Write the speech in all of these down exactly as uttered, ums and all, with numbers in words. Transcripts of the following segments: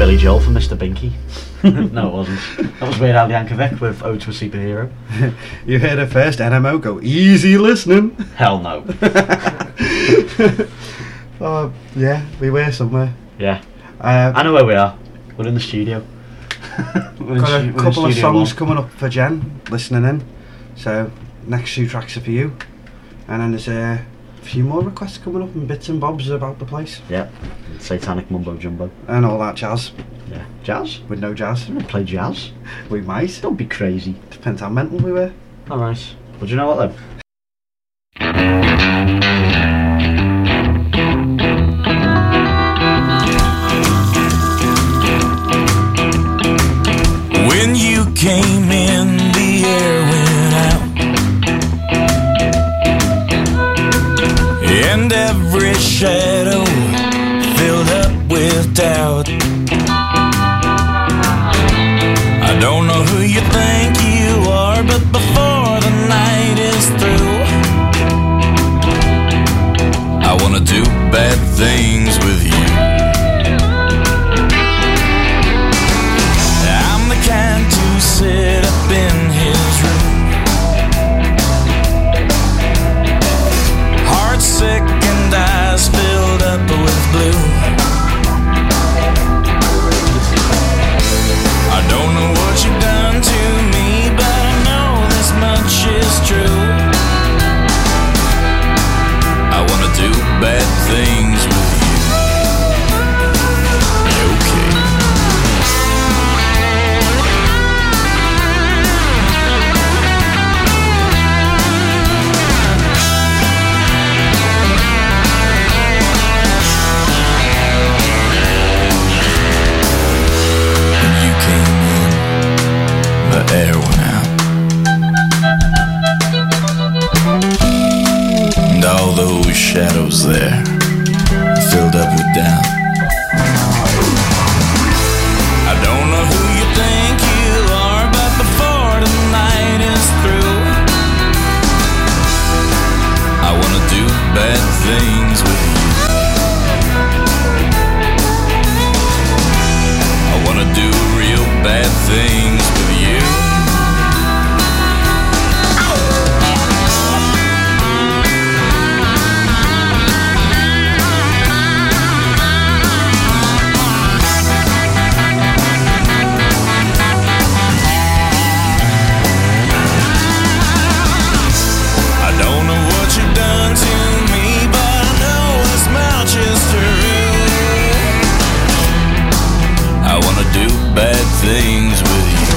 Billy Joel from Mister Binky. No, it wasn't. That was Weird Al Yankovic with Ode to a Superhero. You heard it first, N M O, go easy listening. Hell no. Oh, yeah, we were somewhere. Yeah. Uh, I know where we are. We're in the studio. We're in got stu- a we're in couple of Studio songs One. coming up for Jen, listening in. So, next two tracks are for you. And then there's uh, a few more requests coming up and bits and bobs about the place. Yeah. Satanic Mumbo Jumbo. And all that jazz. Yeah. Jazz? With no jazz. We don't play jazz. We might. Don't be crazy. Depends how mental we were. Alright. Well, do you know what then? When you came in, the air went out, and every shadow filled up with doubt. I don't know who you think you are, but before the night is through, I wanna do bad things with you. I'm the kind to sit up in his room, heart sick and eyes filled up with blue. I don't know what you've done to me, but I know this much is true. I wanna do bad things with you. Okay. When you came in, the air went out, and all those shadows there filled up with doubt. I don't know who you think you are, but before the night is through, I wanna do bad things with you. I wanna do real bad things with you. I don't know what you've done to me, but I know this much is true. I wanna do bad things with you.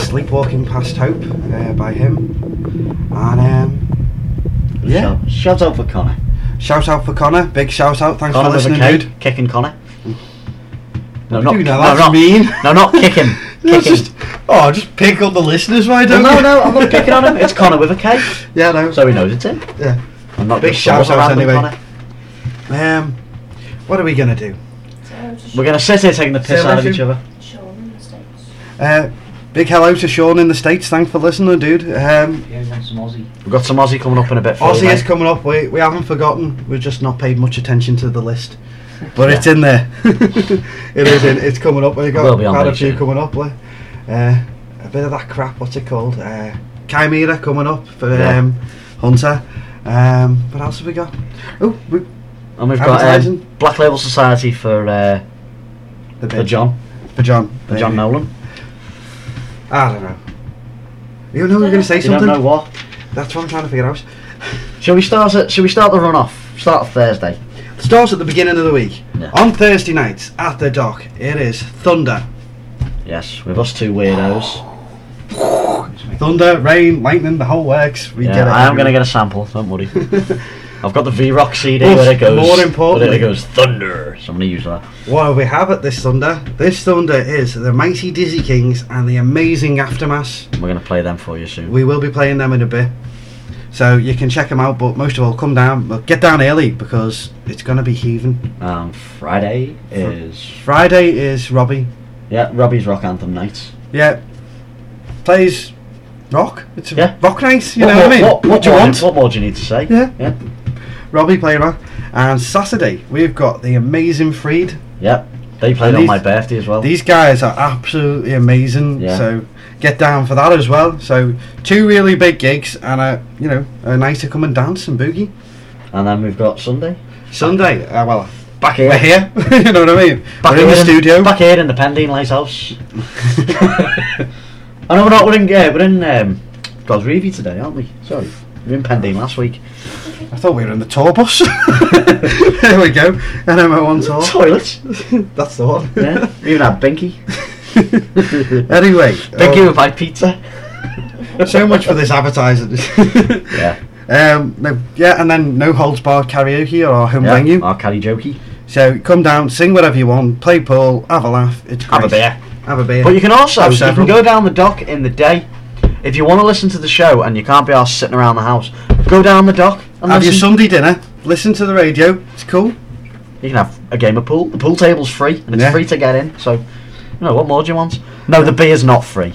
Sleepwalking Past Hope uh, by him. And um, yeah, Shout, shout out for Connor. shout out for Connor. Big shout out. Thanks Connor for with a listening, K, dude. kicking Connor. No, You not know, no, that's not, mean. No, not kicking. That's Kicking. just, oh, just pick up the listeners, why Well, don't no, you? no, I'm not picking on him. It's Connor with a K, Yeah, no. so he knows it's him. Yeah. I'm not Big just shout some out random anyway. Connor. Um, what are we gonna do? We're gonna sit here taking the piss Say out of hello each to- other. Sean in the States. Uh, big hello to Sean in the States. Thanks for listening, dude. Um, Yeah, we want some Aussie. We've got some Aussie coming up in a bit. For you, Aussie mate. is coming up. We we haven't forgotten. We've just not paid much attention to the list, but Yeah. it's in there. It is. In, it's coming up. We've got Will be on quite a date few soon. coming up. Like, uh, a bit of that crap. What's it called? Uh, Chimera coming up for Yeah. um, Hunter. Um, what else have we got? Oh, we, And we've got um, Advertising. Black Label Society for uh, the for bit. John, For John. for John Nolan. I don't know. You know we're going to say You something. don't know what? That's what I'm trying to figure out. Shall we start? At, shall we start the run off? Start off Thursday. Starts at the beginning of the week. Yeah. On Thursday nights at the dock, it is Thunder. Yes, with us two weirdos. Thunder, rain, lightning, the whole works. We Yeah, get it. I am going to get a sample. Don't worry. I've got the V-Rock C D But where it goes. more where importantly- it goes thunder. So I'm going to use that. What do we have at this Thunder? This Thunder is the Mighty Dizzy Kings and the Amazing Aftermath. We're going to play them for you soon. We will be playing them in a bit. So you can check them out, but most of all, come down. But get down early because it's going to be heaving. Um, Friday is Friday is Robbie. yeah Robbie's Rock Anthem night. Yeah. Plays rock. It's a Yeah. rock night, you what know more, what I mean? What, what, do you more, want? What more do you need to say? Yeah. Yeah. Robbie playing rock. And Saturday, we've got the Amazing Freed. Yeah. They played And on these- my birthday as well. These guys are absolutely amazing. Yeah. So get down for that as well. So two really big gigs and a you know a night to come and dance and boogie. And then we've got Sunday. Sunday, uh, well, Back here. we're here. You know what I mean? Back we're in here the studio. Back here in the Pendine Lighthouse. I know we're not. We're in. Yeah, we're in um, Gosreevy today, aren't we? Sorry, we were in Pendine last week. I thought we were in the tour bus. There we go. N M O on tour. Toilets. That's the one. Yeah. We even had Binky. Anyway, Binky um, with my pizza. so much for this advertising. Yeah. Um, no, yeah, and then no holds barred karaoke or home Yeah. venue. Our karaoke. So come down, sing whatever you want, play pool, have a laugh. It's great. Have a beer. Have a beer. But you can also Have you can several. go down the dock in the day. If you want to listen to the show and you can't be arsed sitting around the house, go down the dock and Have your listen. Sunday dinner, listen to the radio, it's cool. You can have a game of pool. The pool table's free and it's Yeah. free to get in. So, you know, what more do you want? No, the beer's not free.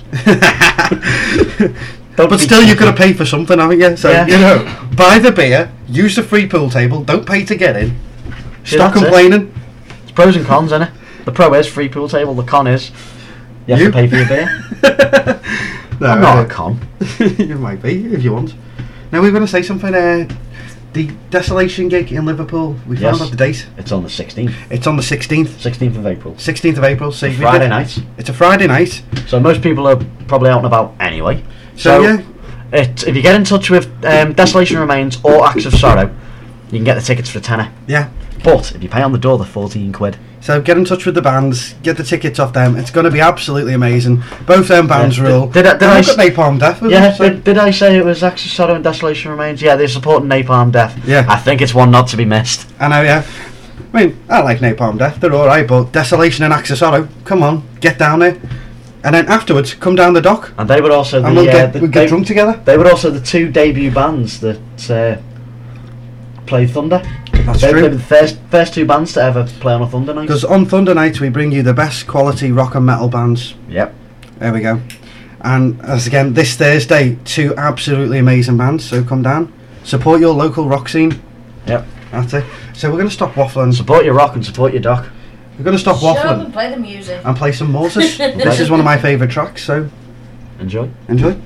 Don't But be still, you've cheeky. got to pay for something, haven't you? So, Yeah. you know, buy the beer, use the free pool table, don't pay to get in, See, stop that's it. complaining. It's pros and cons, innit? The pro is free pool table. The con is you have You? to pay for your beer. No, I'm not uh, a con. you might be, if you want. Now, we're going to say something, uh, the Desolation gig in Liverpool, we Yes. found out the date. It's on the sixteenth. It's on the sixteenth. sixteenth of April. sixteenth of April. So we Friday did- night. It's a Friday night. So most people are probably out and about anyway. So, yeah, It, if you get in touch with um, Desolation Remains or Acts of Sorrow, you can get the tickets for a tenner. yeah. But if you pay on the door, they're fourteen quid. So get in touch with the bands, get the tickets off them. It's going to be absolutely amazing. Both them bands Yeah. rule. Did- did I- did And I we've got s- Napalm Death with Yeah, them, so- did, did I say it was Acts of Sorrow and Desolation Remains? Yeah, they're supporting Napalm Death. Yeah. I think it's one not to be missed. I know, yeah. I mean, I like Napalm Death, they're alright, but Desolation and Axis Sorrow, come on, get down there. And then afterwards, come down the dock, And they were also the, and we'll uh, get, the- we'll get they, drunk together. they were also the two debut bands that uh, played Thunder. That's they true. were the first, first two bands to ever play on a Thunder night. Because on Thunder Nights, we bring you the best quality rock and metal bands. Yep. There we go. And as again, this Thursday, two absolutely amazing bands, so come down. Support your local rock scene. Yep. That's it. So we're going to stop waffling. Support your rock and support your dock. We're going to stop Shut up waffling and play the music. and play some Moses. This is one of my favourite tracks, so Enjoy. enjoy.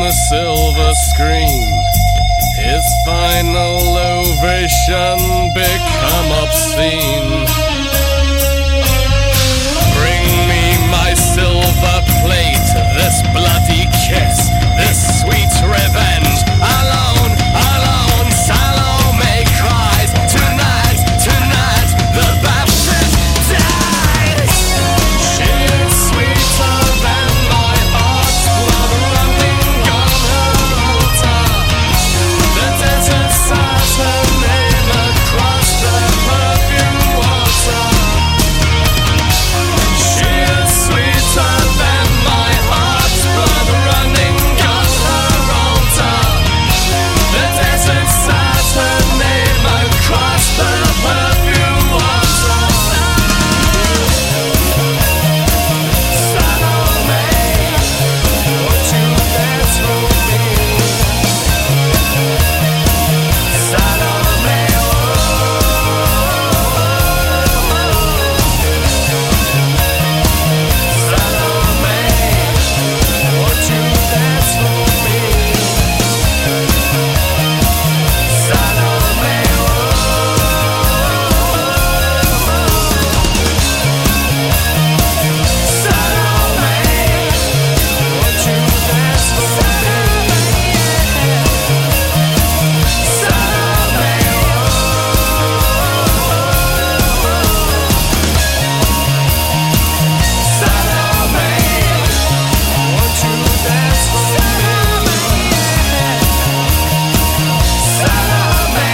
the silver screen. His final ovation become obscene. Bring me my silver plate, this bloody kiss, this sweet revenge. Alone, alone, Salome cries. Tonight, tonight, the baptist dies. She is sweeter than my heart's blood running on her altar. The desert says her name across the perfume water. She is sweeter than my heart's blood running on her altar. The desert says her name across the perfume water. Salome, won't you dance for me? Salome, Salome, won't you dance for me? Salome, Salome, won't you dance for me? Salome, Salome, won't you dance for me? Salome,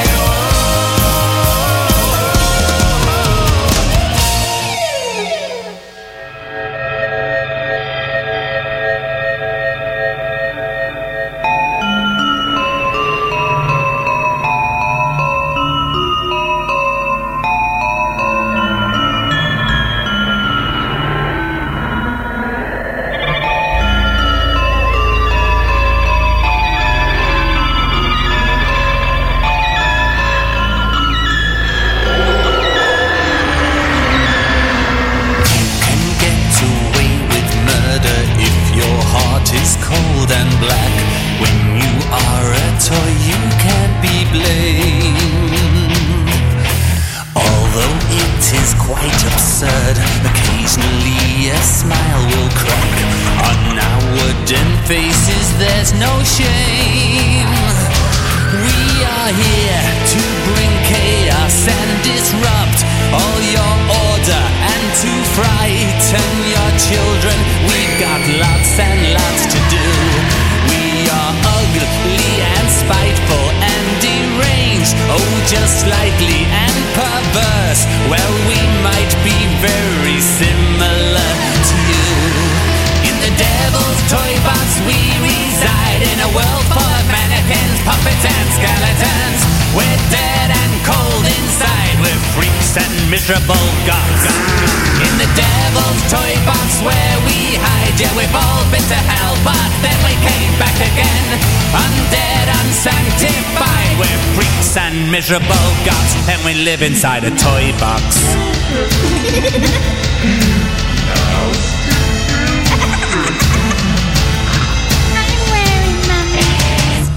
can get away with murder if your heart is cold and black. When you are a toy, you can't be blamed. Although it is quite absurd, occasionally a smile will crack. On our wooden faces, there's no shame. We are here to bring chaos and disrupt all your order and to frighten your children. We've got lots and lots to do. We are ugly and spiteful and deranged, oh, just slightly and perverse. Well, we might be very similar to you. In the devil's toy box we reside, in a world full of mannequins, puppets and skeletons. We're dead and cold inside, we're freaks and miserable gods. In the devil's toy box where we hide, yeah, we've all been to hell, but then we came back again. Undead, unsanctified, we're freaks and miserable gods, and we live inside a toy box. I'm wearing my mask.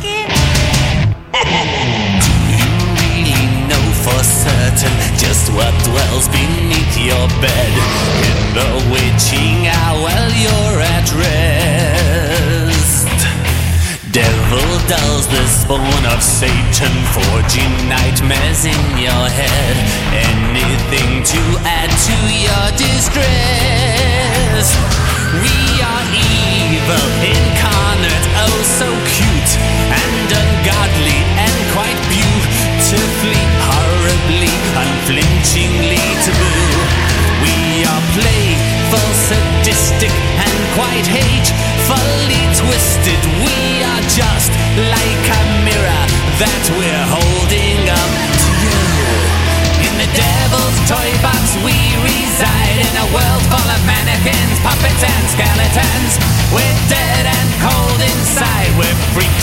Do you really know for certain just what dwells beneath your bed? In the witching hour you're at rest. Devil dolls, the spawn of Satan, forging nightmares in your head. Anything to add to your distress. We are evil incarnate, oh so cute and ungodly and quite beautifully, horribly, unflinchingly taboo. We are playful, sadistic and quite hatefully twisted. We are just like a mirror that we're holding up to you. In the devil's toy box we reside, in a world full of mannequins, puppets and skeletons. We're dead and cold inside, we're freaks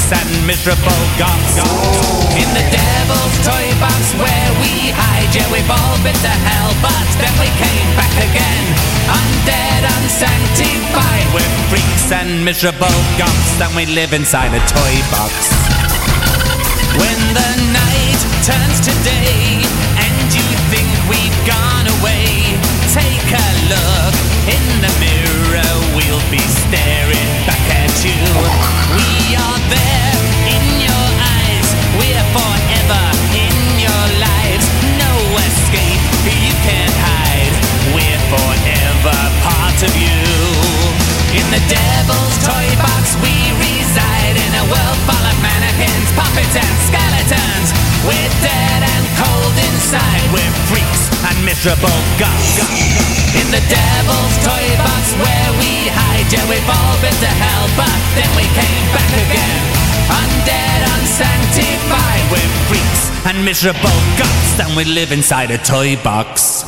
freaks and miserable goths. In the devil's toy box where we hide, yeah, we've all been to hell, but then we came back again. Undead, unsanctified, we're freaks and miserable goths, and we live inside a toy box. When the night turns to day and you think we've gone away, take a look in the mirror, we'll be staring back at you. We are there in your eyes, we're forever in your lives. No escape, you can't hide, we're forever part of you. In the devil's toy box we reside, in a world full of mannequins, puppets and skeletons. We're dead and cold inside, we're freaks and miserable goths. In the devil's toy box where we hide, yeah, we've all been to hell, but then we came back again. Undead, unsanctified, we're freaks and miserable goths, and we live inside a toy box.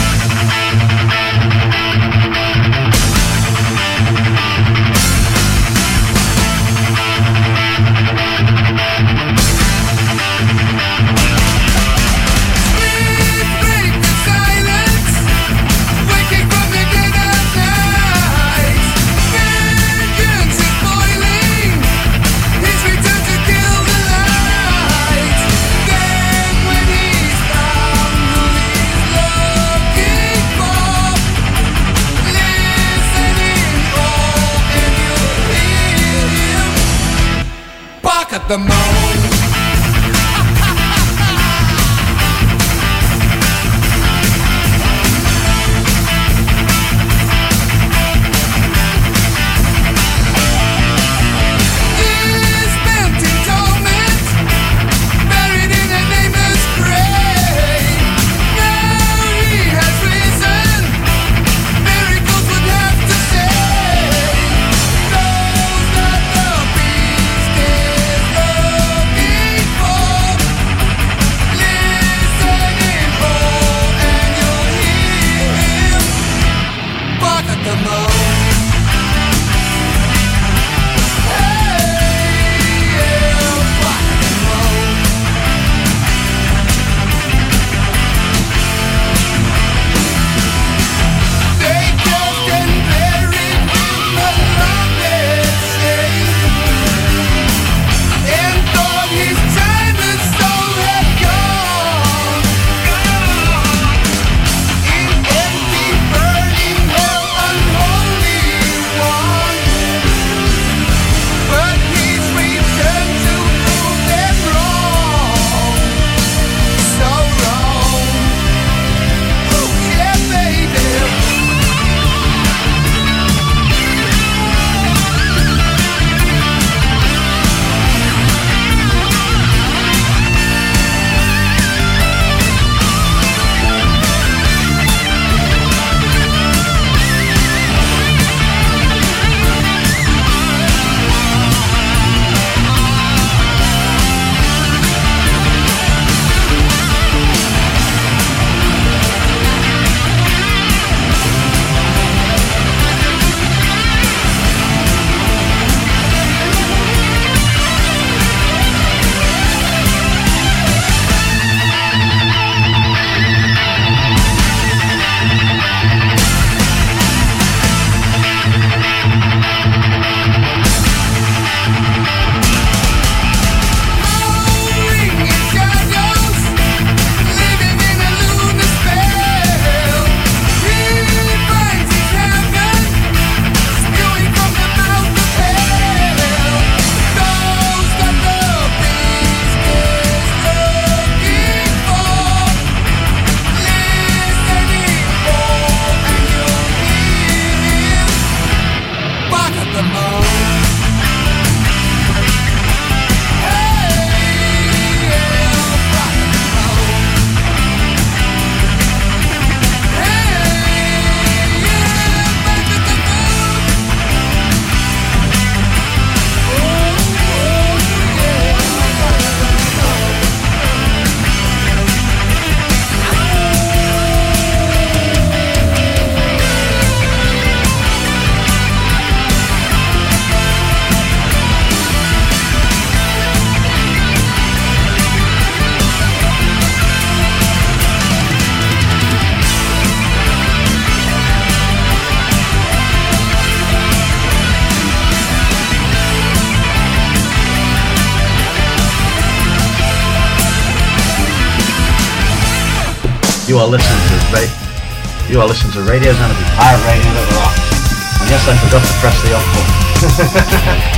At the moon. You are listening to ra- You are listening to Radio Xanadu, Pirate Radio that rocks. And yes, I forgot to press the off button.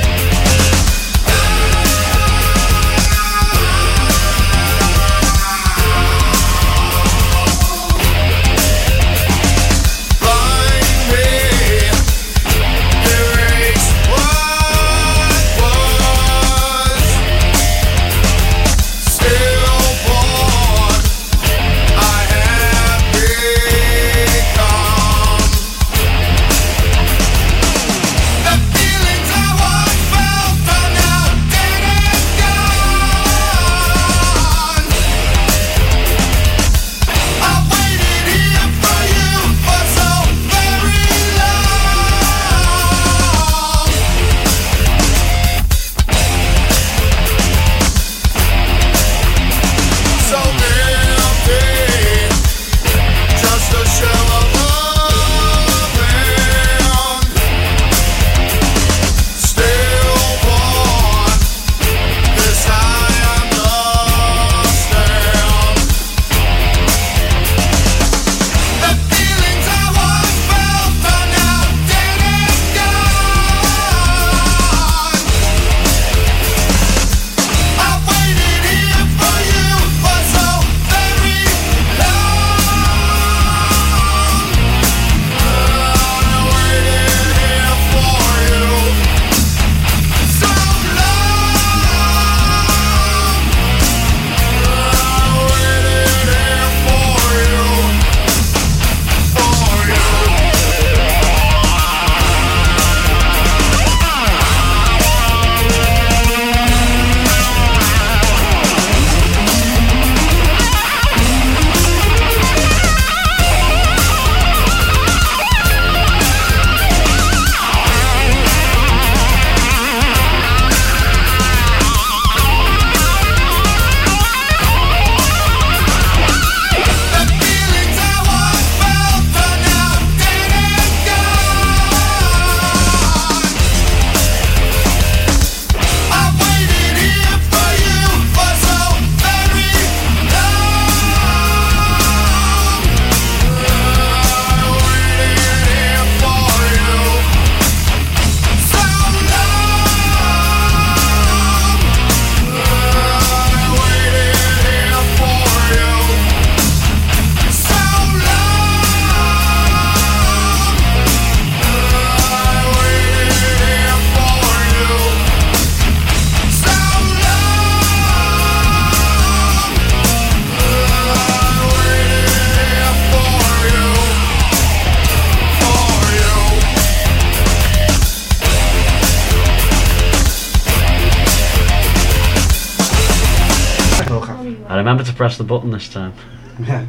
I remember to press the button this time. Yeah.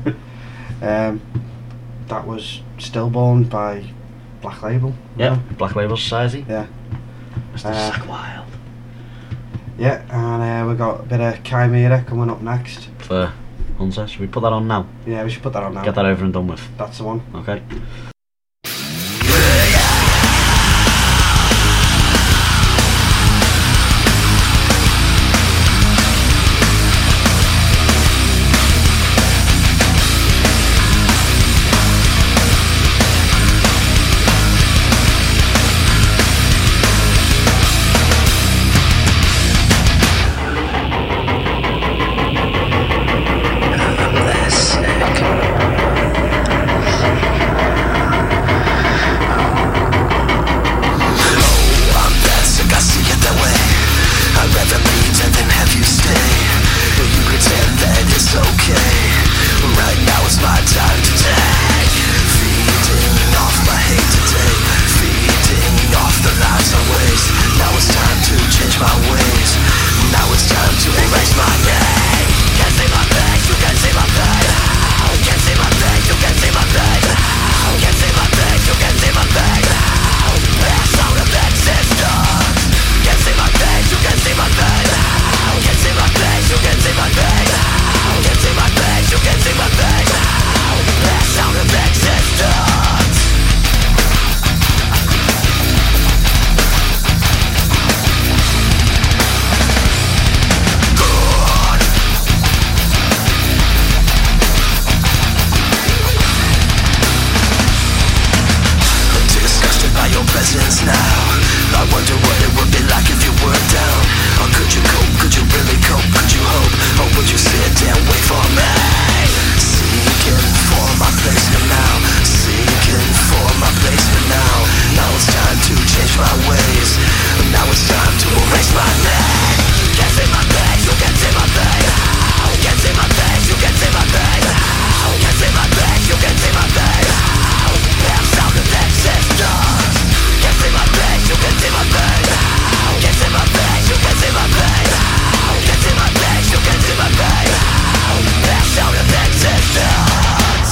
um, that was Stillborn by Black Label. Yep, Black Label Society. Yeah. Mister Uh, Zack Wild. Yeah, and uh, we got a bit of Chimera coming up next. For Hunter, should we put that on now? Yeah, we should put that on now. Get that over and done with. That's the one. Okay. That's sick. my ways. Now it's time to erase my name. Can't see my face, you can't see my face. Can't see my face, you can't see my face. Can't see my face, you can't see my face. I'm sound of existence. Can't see my face, you can't see my face. Can't see my face, you can't see my face. Can't see my face, you can't see my face. I'm sound of existence.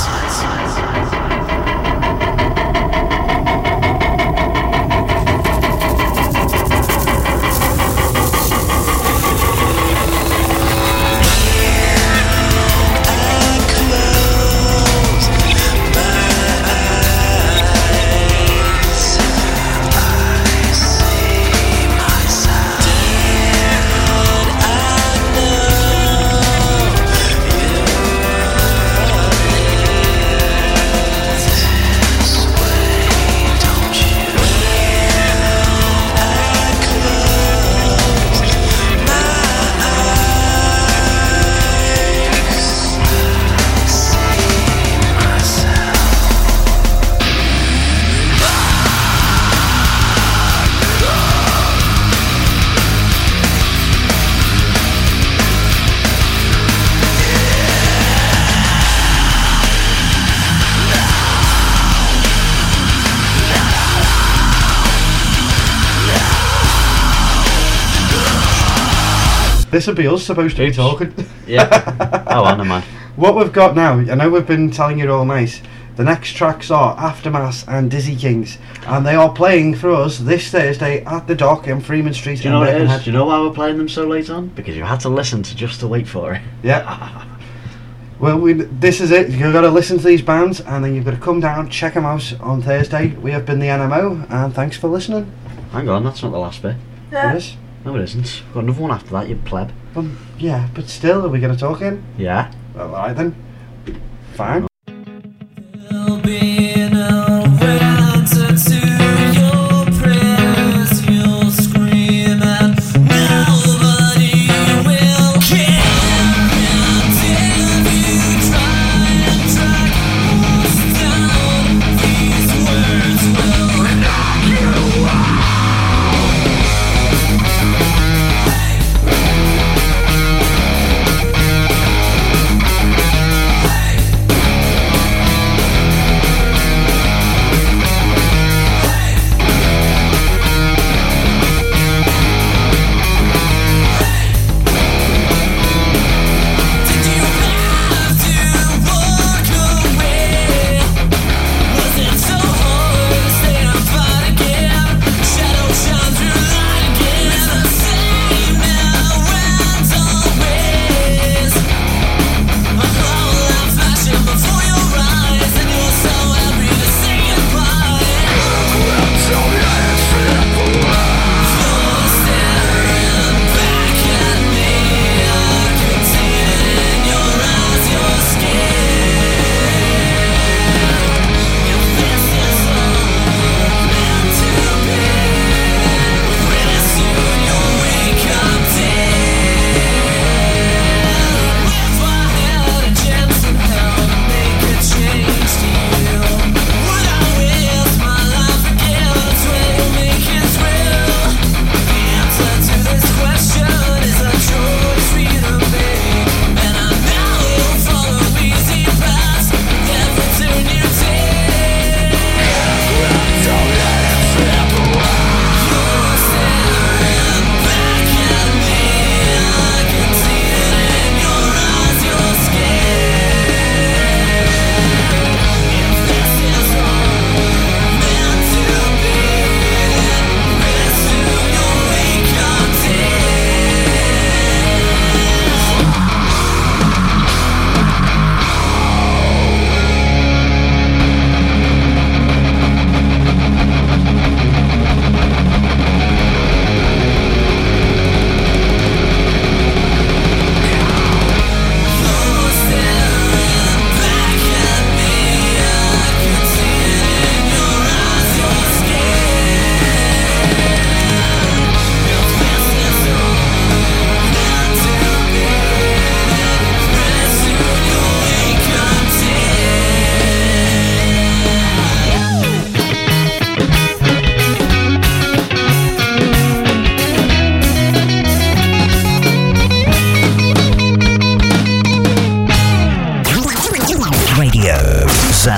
This would be us supposed to be talking. Yeah. Oh, I know, man. What we've got now, I know we've been telling you all nice. The next tracks are Aftermath and Dizzy Kings, and they are playing for us this Thursday at the Dock in Freeman Street. Do you know what it is? Birkenhead. Do you know why we're playing them so late on? Because you had to listen to just to wait for it. Yeah. Well, we, this is it. You've got to listen to these bands, and then you've got to come down, check them out on Thursday. We have been the N M O, and thanks for listening. Hang on, that's not the last bit. It is. No, it isn't. We've got another one after that, you pleb. Um, yeah, but still, are we going to talk in? Yeah. Well, alright then. Fine. There'll be no answer to your prayers. You'll scream and nobody will care until you try and track us down. These words will knock you out. Hey.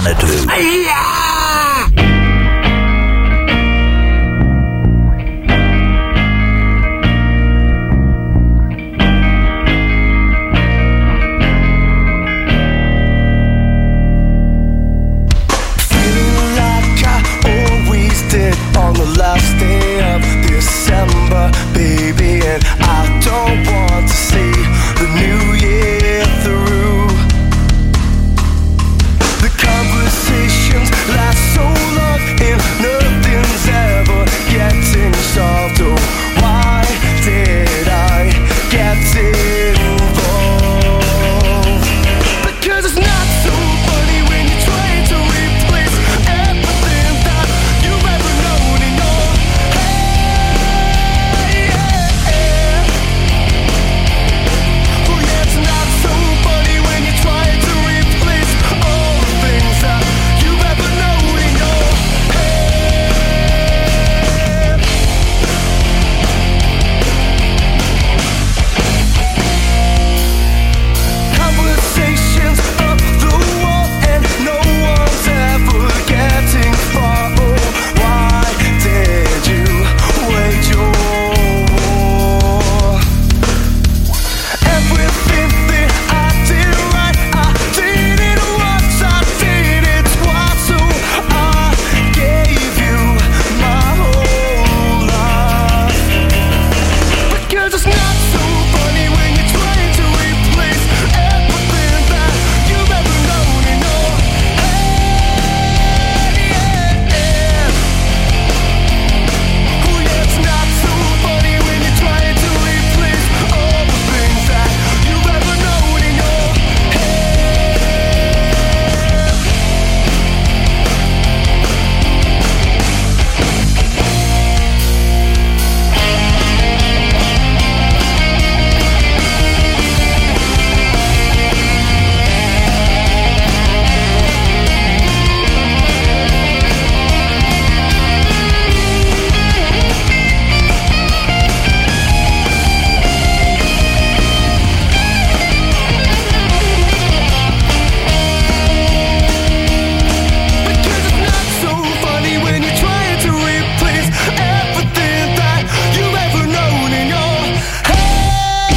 Xanadu. Feeling like I always did on the last day of December, baby, and I don't want to see the new year through. The conversations last so long and nothing's ever getting solved. Oh, why did I get involved? Because it's not so funny when you're trying to replace everything that you've ever known in your head. Oh yeah, it's not so funny when you're trying to replace all the things that you've ever known in your head. Conversations up the wall and no one's ever getting far. Oh, why did you wage your war? Everything that I did right, I did it once, I did it twice. So I gave you my whole life. Because it's not so funny when you're trying to replace everything that you've ever known in your head. Oh yeah, it's not so funny when you're trying to replace all the things that you've ever known in your Because it's not so funny when you're trying to replace everything that you've ever known in your head.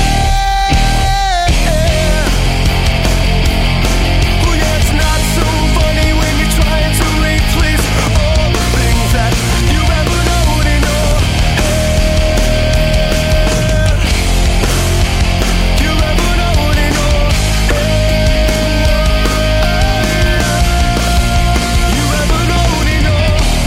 Oh yeah, it's not so funny when you're trying to replace all the things that you've ever known in your head. You've ever known in your You ever known in your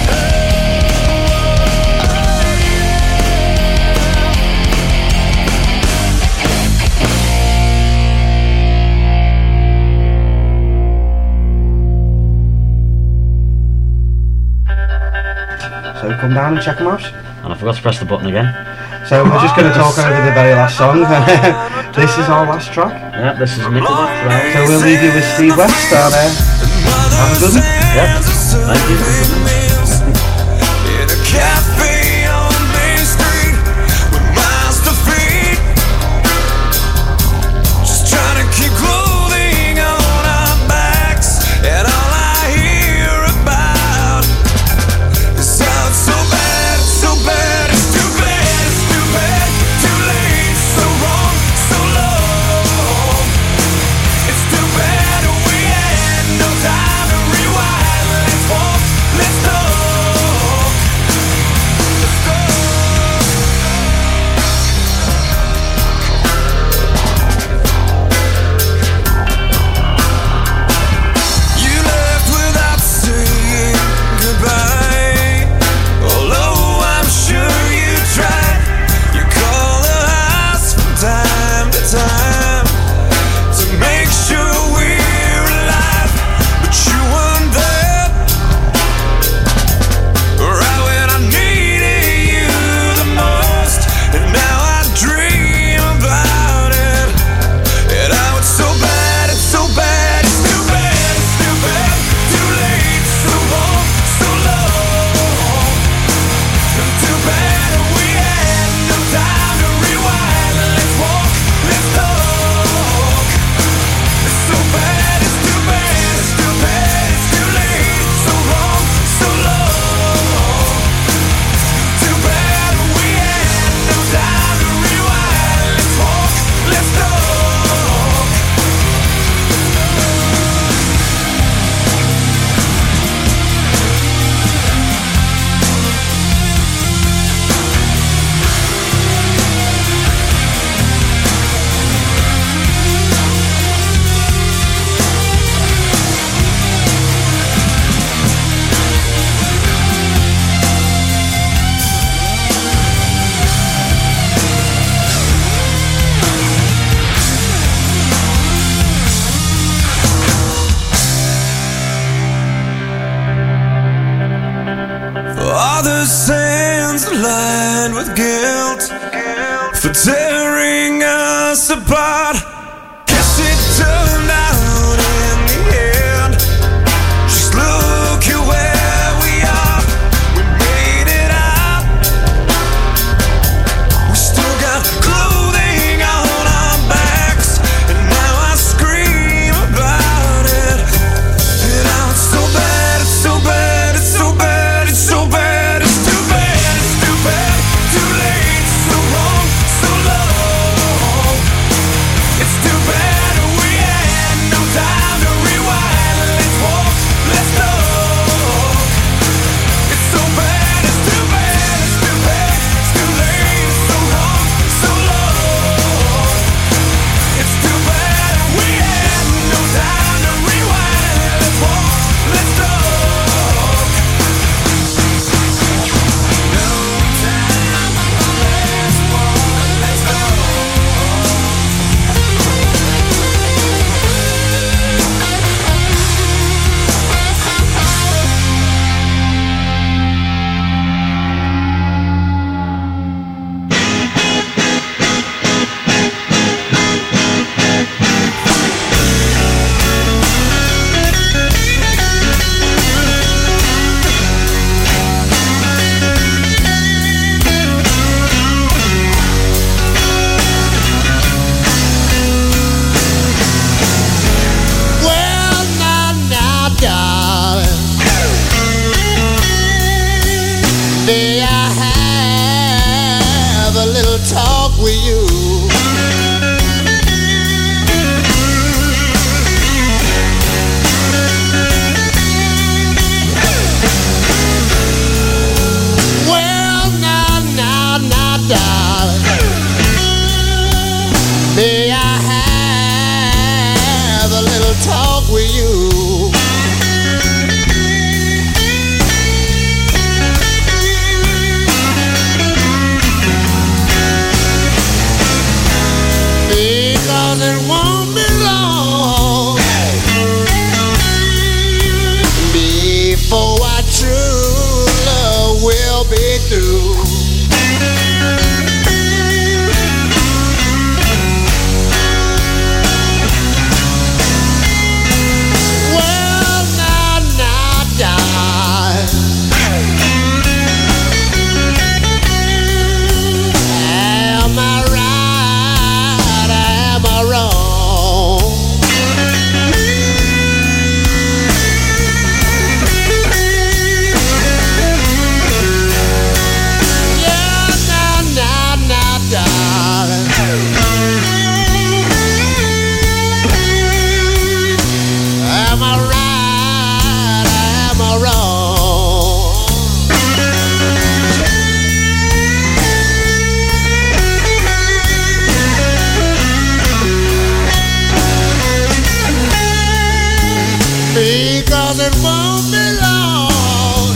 So come down and check them out. And I forgot to press the button again. So we're just going to talk over the very last song. This is our last track. Yeah, this is Nickelback. Right? So we'll leave you with Steve West and uh, have a good one. Yeah, thank you. In a cafe on Main Street with miles to feed, just trying to keep clothing on our backs, and all I hear about is how it's so bad, it's so bad, it's too bad, it's too bad, too late, so wrong, so low. It's too bad we had no time to rewind. Let's walk, let's go. blind with guilt for tearing us apart. Guess it turned out in the end. Just look at where we are. We made it out. We still got clothing on our backs, and now I scream about it. And now it's so bad, it's so bad, it's so bad, it's so bad, it's too bad, it's too bad, too late, so wrong, so long. It's too bad we had no time to rewind. Let's walk, let's talk. It's so bad, it's too bad, it's too bad, it's too late, so wrong, so long. It's too bad we had no time to rewind. Let's walk, let's talk. No time, let's walk, let's talk. Well, now, now, darling, may I have a little talk with you? Well, now, now, now, darling, may I have a little talk with you? Because it won't be long before our true love will be through. Well, now, now, darling, am I right? Am I wrong? Yeah, now, now, now, darling, am I right? Am I wrong? Because it won't be long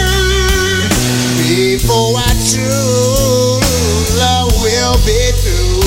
before our true love will be through.